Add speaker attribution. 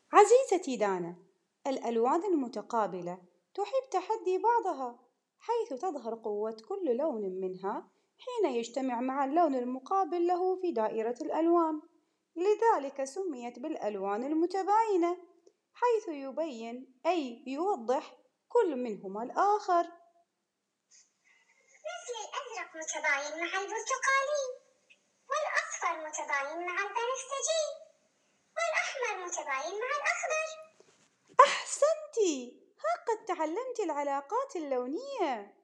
Speaker 1: عزيزتي دانا، الألوان المتقابلة تحب تحدي بعضها، حيث تظهر قوة كل لون منها حين يجتمع مع اللون المقابل له في دائرة الألوان، لذلك سميت بالألوان المتباينة، حيث يبين أي يوضح كل منهما الآخر.
Speaker 2: مثل الأزرق متباين مع البرتقالي، والأصفر متباين مع البنفسجي، والأحمر متباين مع الأخضر.
Speaker 1: أحسنتِ، ها قد تعلمتِ العلاقات اللونية.